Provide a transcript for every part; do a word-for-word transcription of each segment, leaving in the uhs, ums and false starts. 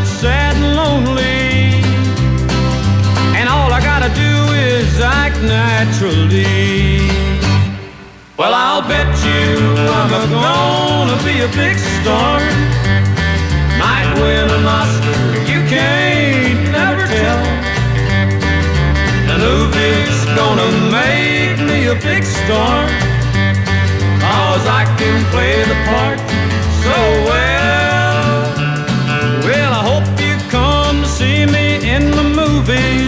that's sad and lonely, and all I gotta do is act naturally. Well, I'll bet you I'm gonna be a big star, might win an Oscar, you can't never tell. The movie's gonna make me a big star, 'cause I can play the part so well. Well, I hope you come to see me in the movie,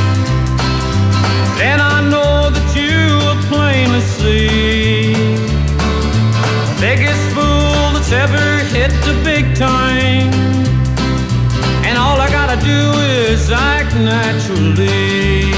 then I know that you will plainly see the biggest fool that's ever hit the big time, and all I gotta do is act naturally.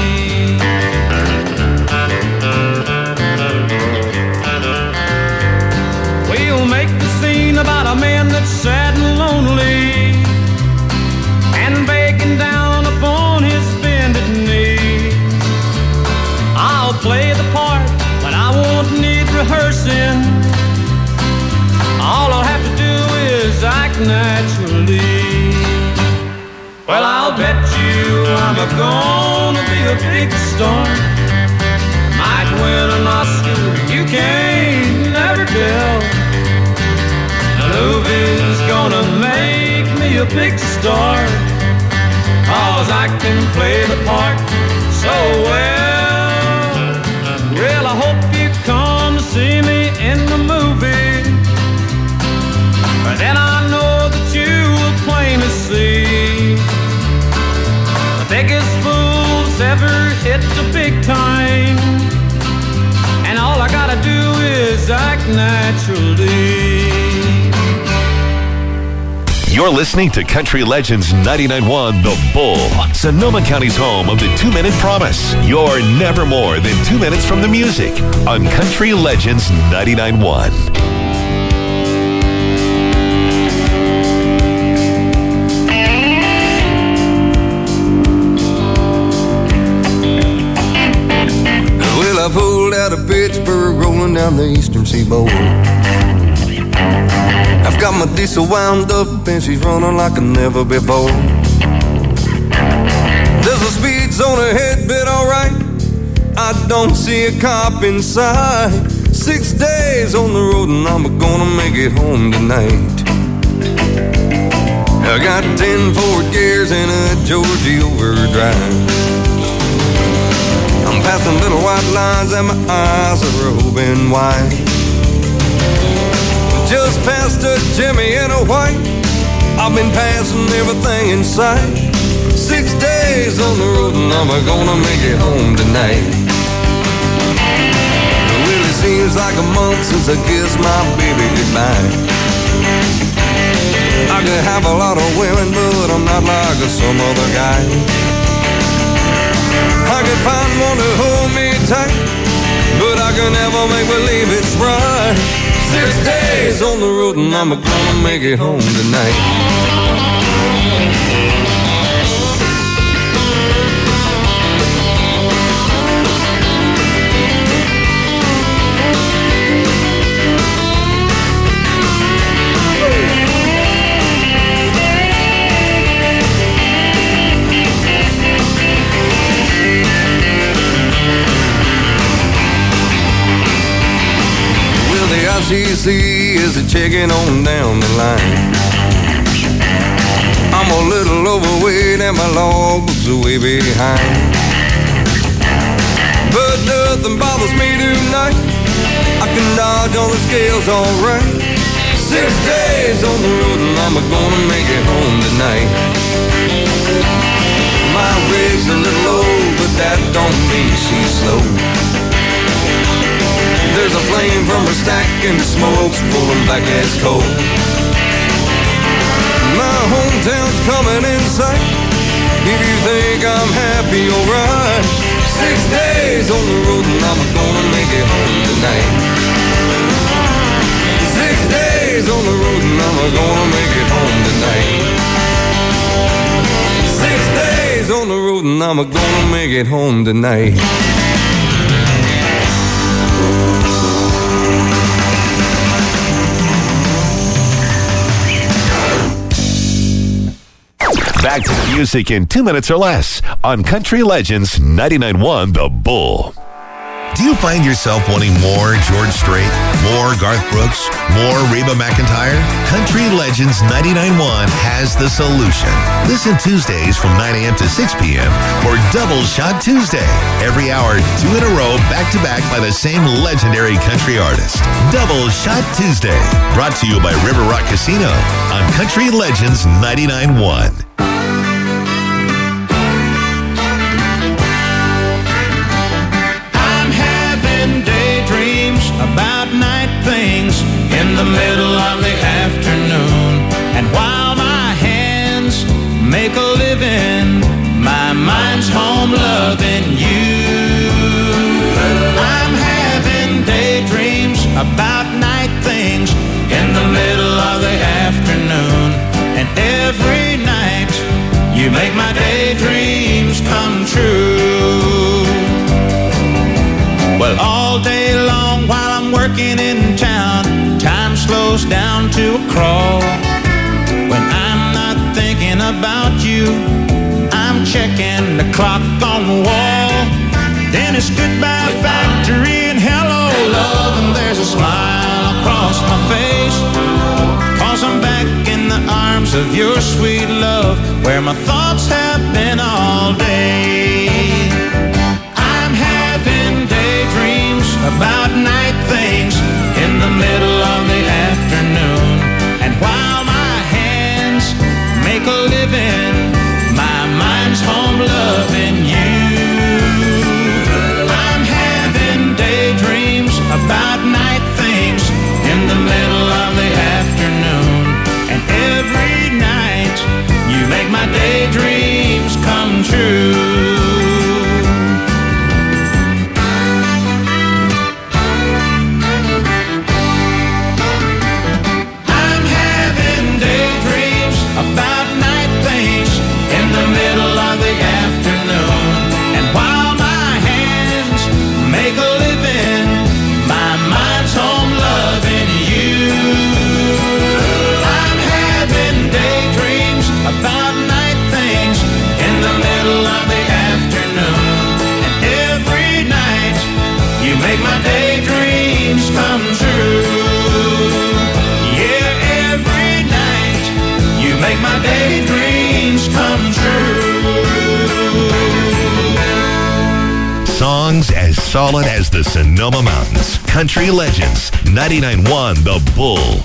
We'll make the scene about a man that's sad and lonely, and begging down upon his bended knees. I'll play the part, but I won't need rehearsing. All I'll have to do is act naturally. Well, I'll bet you I'm gonna be a big star, might win an Oscar, you can't never tell. The movie's gonna make me a big star, 'cause I can play the part so well. Well, I hope you come to see me in the movie, then I know that you will plainly see the biggest fool's ever hit the big time, and all I gotta do is act naturally. You're listening to Country Legends ninety-nine point one The Bull, Sonoma County's home of the two-minute promise. You're never more than two minutes from the music on Country Legends ninety-nine point one. Well, I pulled out of Pittsburgh, rolling down the eastern seaboard. I've got my diesel wound up and she's running like a never before. There's a speed zone ahead, but alright, I don't see a cop in sight. Six days on the road and I'm gonna make it home tonight. I got ten forward gears and a Georgie overdrive. I'm passing little white lines and my eyes are open wide. Just past a Jimmy in a white, I've been passing everything in sight. Six days on the road and I'm gonna make it home tonight. Well, it seems like a month since I kissed my baby goodbye. I could have a lot of women, but I'm not like some other guy. I could find one to hold me tight, but I can never make believe it's right. Six days on the road and I'm gonna make it home tonight. I C C is a checking on down the line. I'm a little overweight and my logbook's way behind, but nothing bothers me tonight. I can dodge on the scales alright. Six days on the road and I'm gonna make it home tonight. My rig's a little low, but that don't mean she's slow. There's a flame from her stack and the smoke's pulling back as coal. My hometown's coming in sight. If you think I'm happy, alright. Six days on the road and I'm gonna make it home tonight. Six days on the road and I'm gonna make it home tonight. Six days on the road and I'm gonna make it home tonight. Back to the music in two minutes or less on Country Legends ninety-nine point one The Bull. Do you find yourself wanting more George Strait, more Garth Brooks, more Reba McEntire? Country Legends ninety-nine point one has the solution. Listen Tuesdays from nine a.m. to six p.m. for Double Shot Tuesday. Every hour, two in a row, back-to-back by the same legendary country artist. Double Shot Tuesday, brought to you by River Rock Casino on Country Legends ninety-nine point one. About night things in the middle of the afternoon. And while my hands make a living, my mind's home loving you. I'm having daydreams about night things in the middle of the afternoon. And every night you make my daydreams come true. Well, all day long while I'm working in town, time slows down to a crawl. When I'm not thinking about you, I'm checking the clock on the wall. Then it's goodbye factory and hello love, and there's a smile across my face, 'cause I'm back in the arms of your sweet love, where my thoughts have been all day. I'm having daydreams about night things in the middle of the afternoon. And while my hands make a living, my mind's home loving you. I'm having daydreams about night things in the middle of the afternoon. And every night you make my daydreams come true. Songs as solid as the Sonoma Mountains. Country Legends ninety-nine point one The Bull.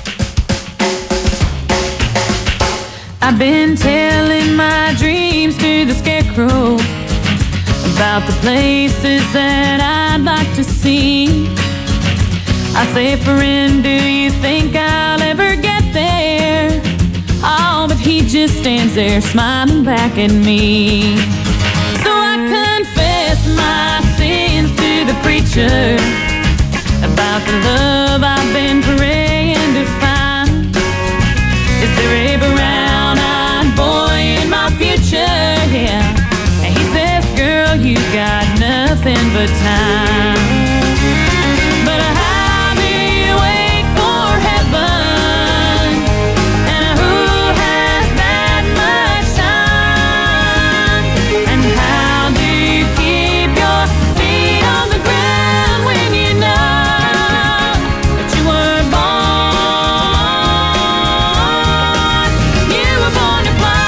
I've been telling my dreams to the scarecrow about the places that I'd like to see. I say, friend, do you think I'll ever get there? Oh, but he just stands there smiling back at me. So I confess my sins to the preacher about the love I've been praying to find. Is there a brown-eyed boy in my future? Yeah. And he says, girl, you got nothing but time. But how do you wait for heaven? And who has that much time? And how do you keep your feet on the ground when you know that you were born? You were born to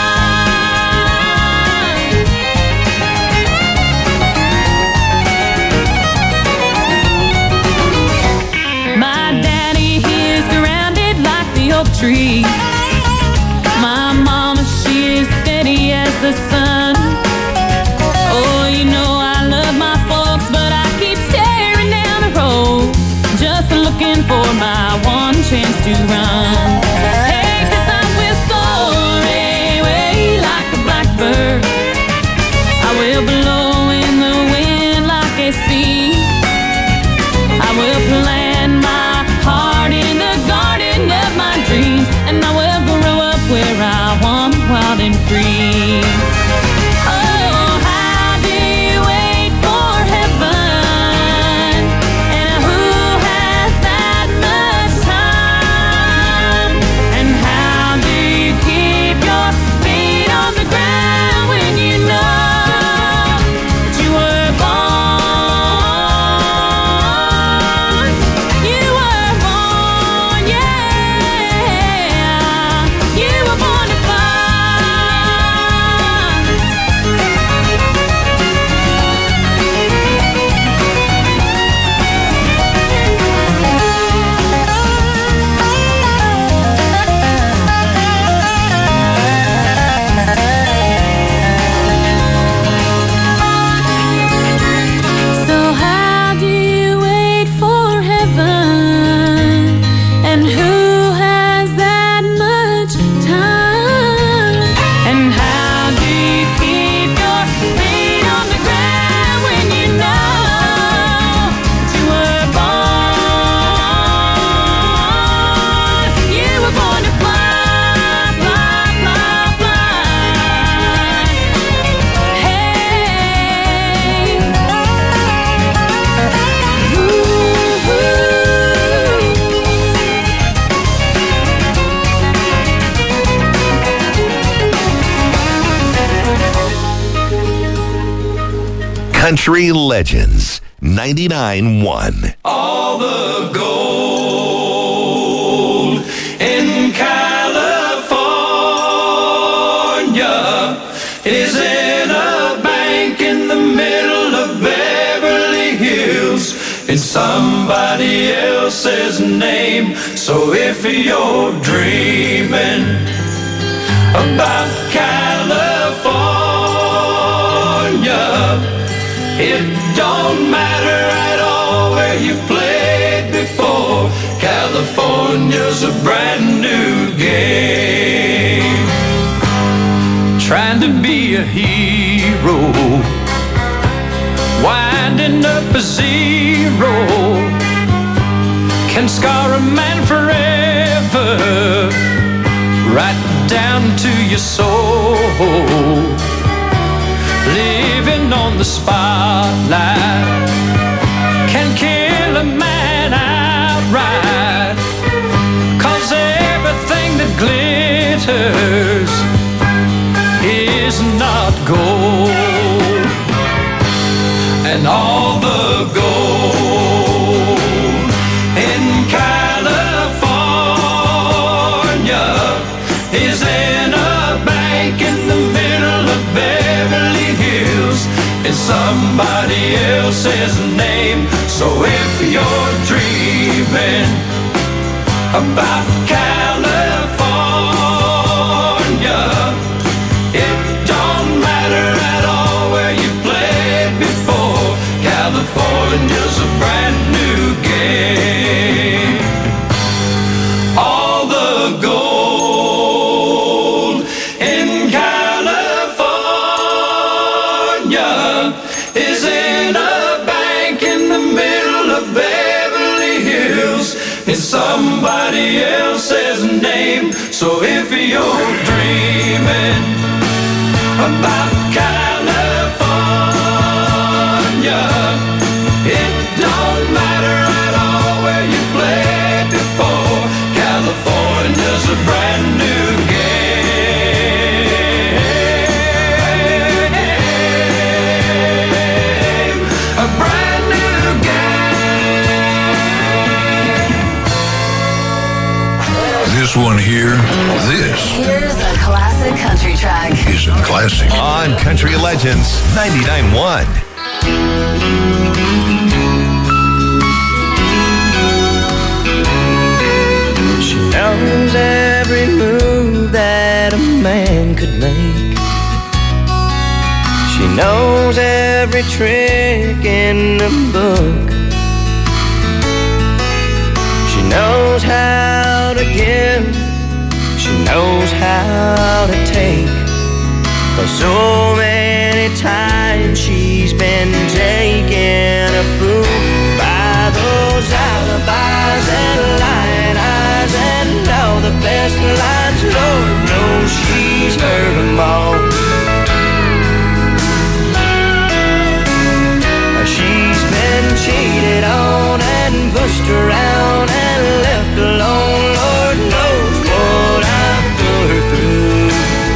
fly. My daddy, he's grounded like the oak tree. My mama, she is steady as the sun. Oh, you know I love my folks, but I keep staring down the road, just looking for my one chance to run. Hey, 'cause I will soar away like a blackbird. I will blow in the wind like a sea. I will plant my heart in the garden of my dreams, and I will grow up where I want, wild and free. Oh, how do you wait for heaven? And who has that much time? And how do you keep your feet on Country Legends ninety-nine one. All the gold in California is in a bank in the middle of Beverly Hills. It's somebody else's name. So if you're dreaming about California, it don't matter at all where you played before. California's a brand new game. Trying to be a hero, winding up a zero, can scar a man forever, right down to your soul. Living on the spotlight can kill a man outright, 'cause everything that glitters is not gold. And all the gold in California is in a bank in the middle of Beverly Hills. It's somebody else's name. So if you're dreaming about California, it don't matter at all where you played before. California's a brand new game. All the gold in California is in a bank in the middle of Beverly Hills. It's somebody else's name. So if you're dreaming about California, it don't matter at all where you played before. California's a brand new game. A brand new game. This one here, this Here's a classic country track. is a classic. On Country Legends ninety-nine one. She knows every move that a man could make. She knows every trick in the book. She knows how to give, she knows how to take. 'Cause so many times she's been taken a fool by those alibis and lying eyes and all the best lines. Lord knows she's heard them all. She's been cheated on and pushed around and left alone. Lord knows what I've put her through.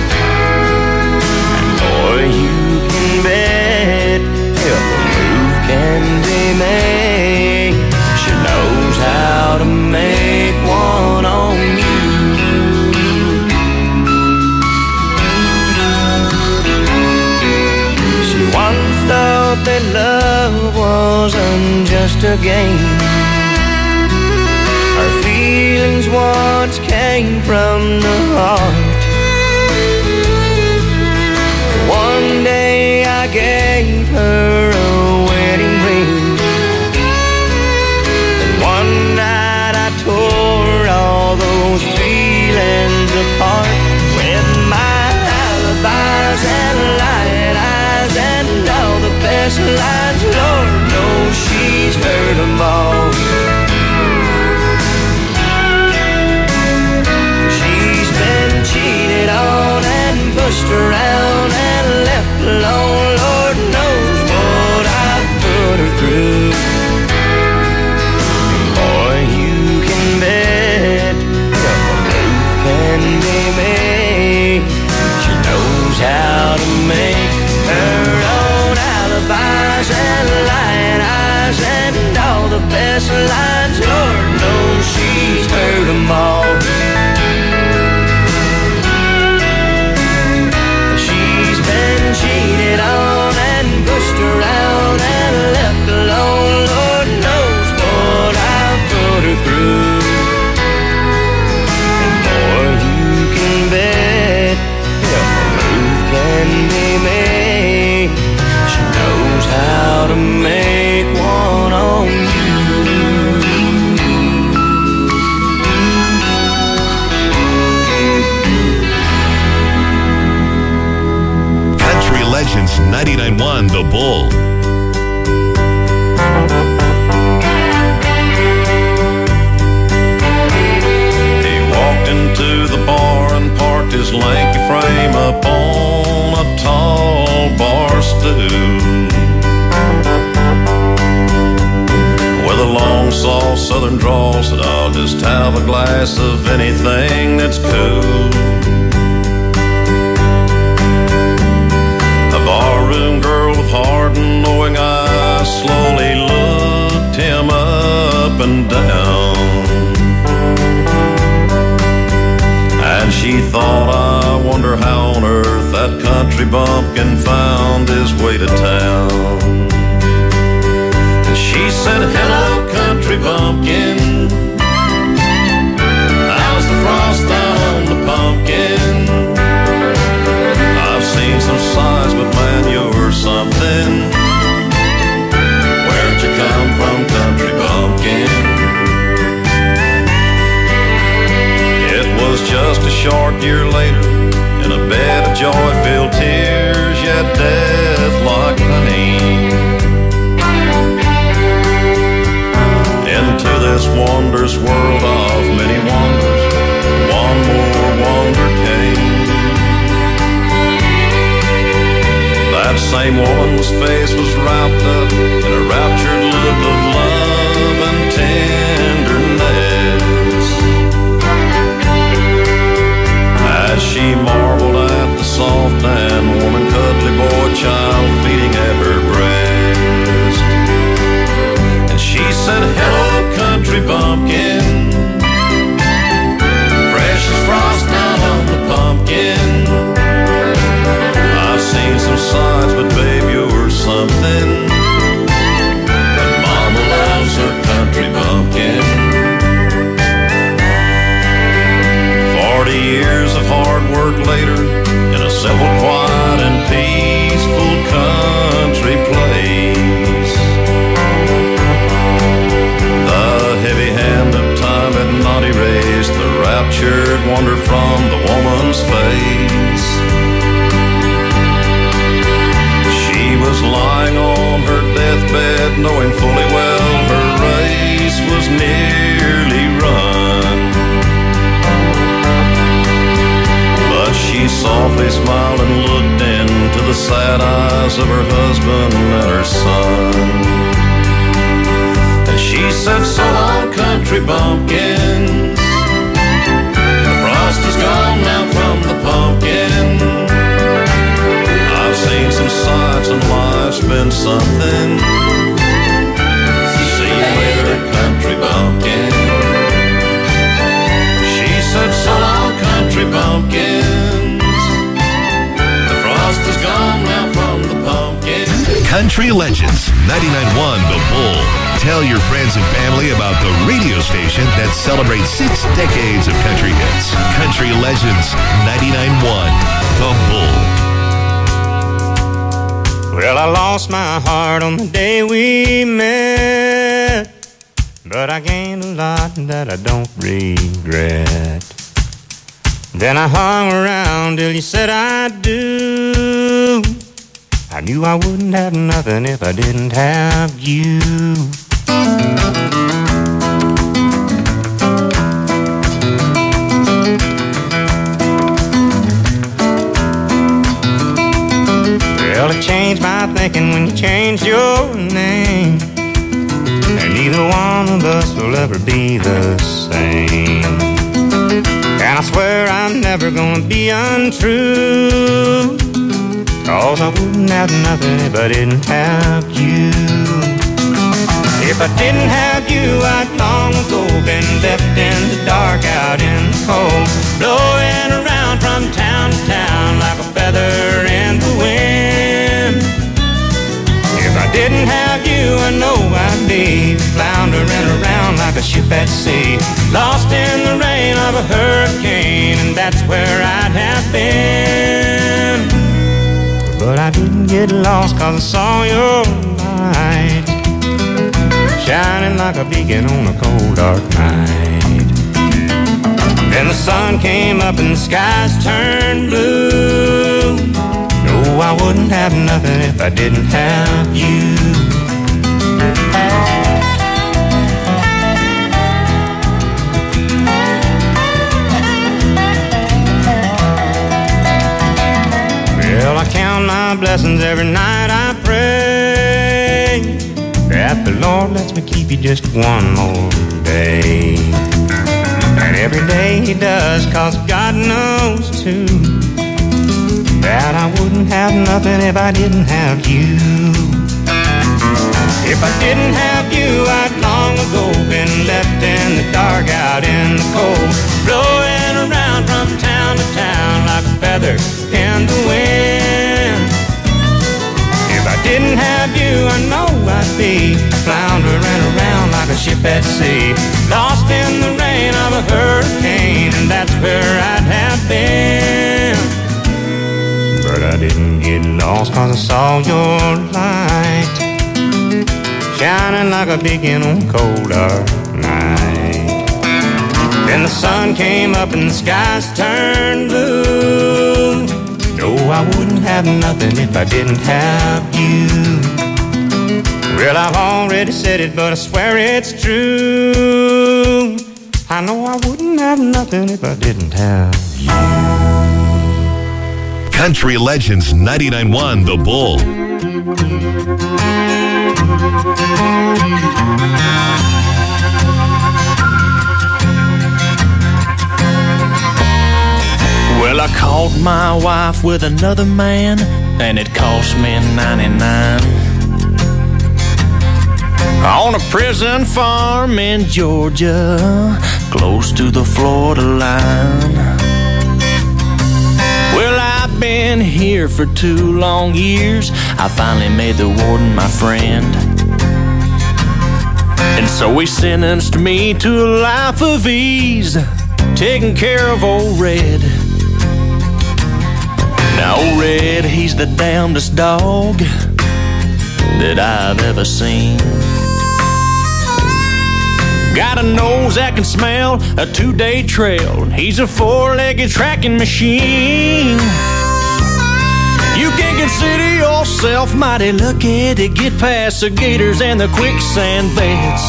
And boy, you can bet if a move can be made, she knows how to make one on you. She once thought that love wasn't just a game. Her feelings once came from the heart. One day I gave her a wedding ring, and one night I tore all those feelings apart with my alibis and lying eyes and all the best lines. Lord knows she's heard them all. She's been cheated on and pushed around and left alone. Lord knows what I've put her through. And boy, you can bet if a move can be made, she knows how to make her own alibis Legends ninety-nine point one The Bull. Into the bar and parked his lanky frame up on a tall bar stool. With a long, soft southern drawl, said, I'll just have a glass of anything that's cool. A barroom girl with hard and knowing eyes slowly looked him up and down. And she thought, I wonder how on earth that country bumpkin found his way to town. And she said, hello, country bumpkin. How's the frost down on the pumpkin? I've seen some sights, but man, you're something. Where'd you come from, country bumpkin? Was just a short year later, in a bed of joy-filled tears, yet death-like pain. Into this wondrous world of many wonders, one more wonder came. That same woman's face was wrapped up in a raptured look of love and tenderness. As she marveled at the soft and warm and cuddly boy child feeding at her breast. And she said, hello, country bumpkin. Fresh as frost down on the pumpkin. I've seen some sights, but babe, you're something. And mama loves her country bumpkin. Forty years of hard work later, in a simple, quiet, and peaceful country place, the heavy hand of time had not erased the raptured wonder from the woman's face. She was lying on her deathbed, knowing fully well her race was nearly run. She softly smiled and looked into the sad eyes of her husband and her son. And she said, so long, country bumpkins. The frost is gone now from the pumpkin. I've seen some sights and life's been something. See you later, country bumpkin. She said, so long, country bumpkin. Country Legends ninety-nine point one The Bull. Tell your friends and family about the radio station that celebrates six decades of country hits. Country Legends ninety-nine point one The Bull. Well, I lost my heart on the day we met, but I gained a lot that I don't regret. Then I hung around till you said I do. I knew I wouldn't have nothing if I didn't have you. Well, it changed my thinking when you changed your name, and neither one of us will ever be the same. And I swear I'm never gonna be untrue, 'cause I wouldn't have nothing if I didn't have you. If I didn't have you, I'd long ago been left in the dark, out in the cold, blowing around from town to town like a feather in the wind. If I didn't have you, I know I'd be floundering around like a ship at sea, lost in the rain of a hurricane, and that's where I'd have been. But I didn't get lost 'cause I saw your light shining like a beacon on a cold dark night. Then the sun came up and the skies turned blue. No, I wouldn't have have nothing if I didn't have you. Well, I count my blessings every night I pray that the Lord lets me keep you just one more day. And every day He does, 'cause God knows too that I wouldn't have nothing if I didn't have you. If I didn't have you, I'd long ago been left in the dark, out in the cold, blowing around from town to town like a feather in the wind. If I didn't have you, I know I'd be floundering around like a ship at sea, lost in the rain of a hurricane, and that's where I'd have been. But I didn't get lost, 'cause I saw your light shining like a beacon on a cold dark night. Then the sun came up and the skies turned blue. No, I wouldn't have nothing if I didn't have you. Well, I've already said it, but I swear it's true. I know I wouldn't have nothing if I didn't have you. Country Legends ninety-nine point one The Bull. Well, I caught my wife with another man, and it cost me ninety-nine. On a prison farm in Georgia, close to the Florida line. Well, I've been here for two long years. I finally made the warden my friend, and so he sentenced me to a life of ease, taking care of old Red. Now old Red, he's the damnedest dog that I've ever seen. Got a nose that can smell a two-day trail. He's a four-legged tracking machine. You can consider yourself mighty lucky to get past the gators and the quicksand beds.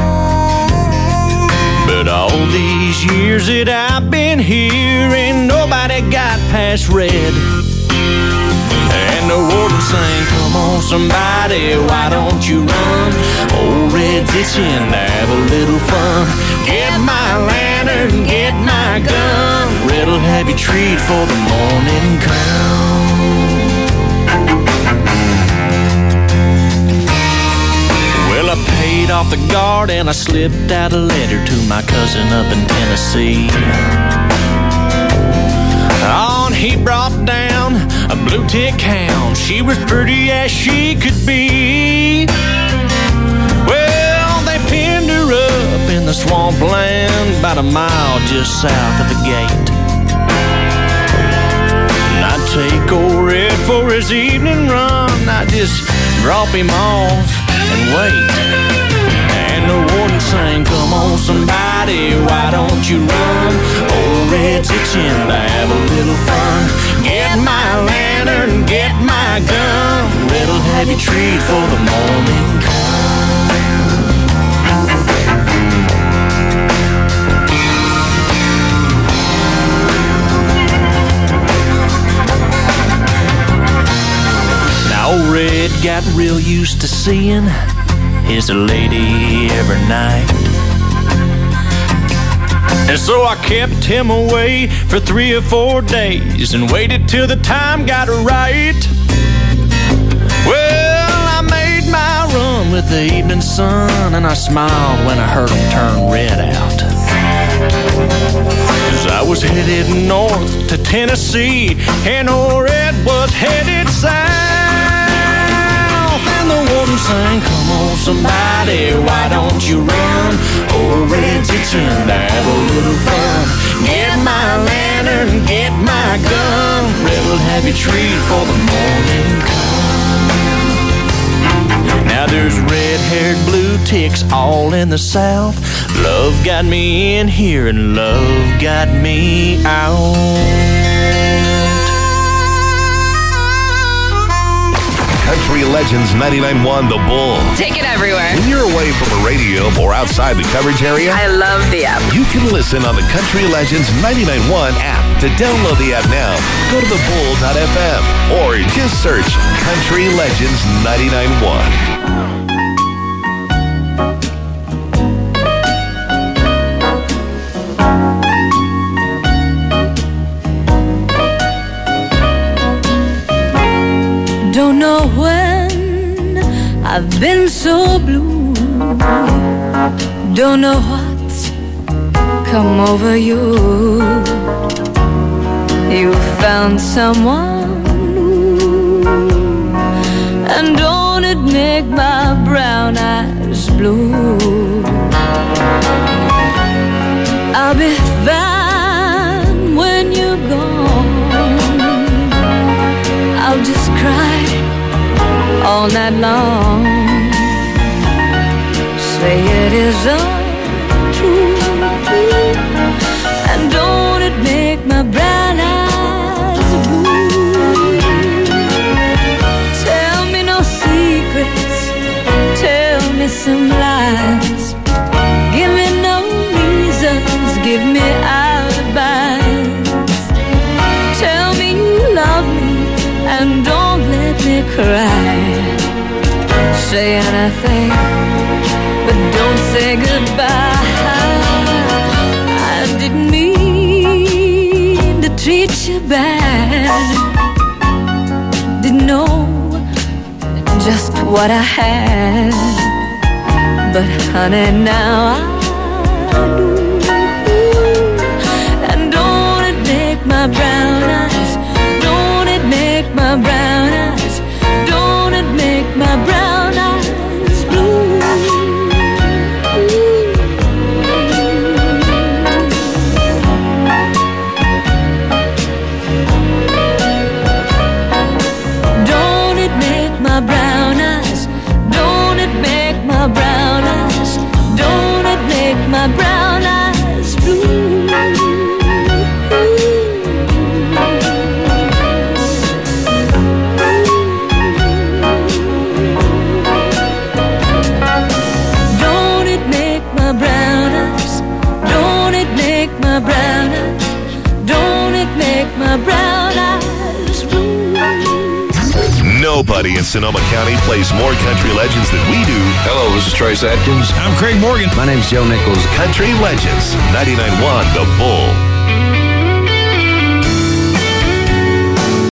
But all these years that I've been here, ain't nobody got past Red. And the warden sang, "Come on somebody, why don't you run? Old Red's itching to have a little fun. Get my lantern, get my gun. Red'll have you treat for the morning come." Well, I paid off the guard and I slipped out a letter to my cousin up in Tennessee. On he brought down a blue tick hound. She was pretty as she could be. Well, they pinned her up in the swampland about a mile just south of the gate. And I'd take old Red for his evening run. I'd just drop him off and wait. And the warden sang, "Come on somebody, why don't you run? Old Red's itching to have a little fun. Get my lantern, get my gun. Red'll have you treat for the morning come." Now old Red got real used to seeing his lady every night, and so I kept him away for three or four days and waited till the time got right. Well, I made my run with the evening sun, and I smiled when I heard him turn Red out. 'Cause I was headed north to Tennessee, and old Red was headed south. And the warden sang, "Come on somebody, why don't you run? Old Red's itching to have a little fun. Get my lantern, get my gun. Red'll have you treat for the morning come." Now there's red-haired blue ticks all in the south. Love got me in here and love got me out. Legends ninety-nine point one The Bull. Take it everywhere. When you're away from a radio or outside the coverage area, I love the app. You can listen on the Country Legends ninety-nine point one app. To download the app now, go to the bull dot f m or just search Country Legends ninety-nine point one. Don't know when I've been so blue. Don't know what's come over you. You found someone new, and don't it make my brown eyes blue? I'll be fine when you're gone. I'll just cry all night long. Say it is untrue, and don't it make my brown eyes blue? Tell me no secrets, tell me some lies. Give me no reasons, give me alibis. Tell me you love me and don't let me cry. Say anything, but don't say goodbye. I didn't mean to treat you bad. Didn't know just what I had, but honey, now I do. And don't it make my brown eyes, don't it make my brown eyes, don't it make my brown eyes blue? Don't it make my brown eyes, don't it make my brown eyes, don't it make my brown eyes blue? Brown eyes, don't it make my brown eyes blue? Nobody in Sonoma County plays more country legends than we do. Hello, this is Trace Atkins. I'm Craig Morgan. My name's Joe Nichols. Country Legends ninety-nine point one The Bull.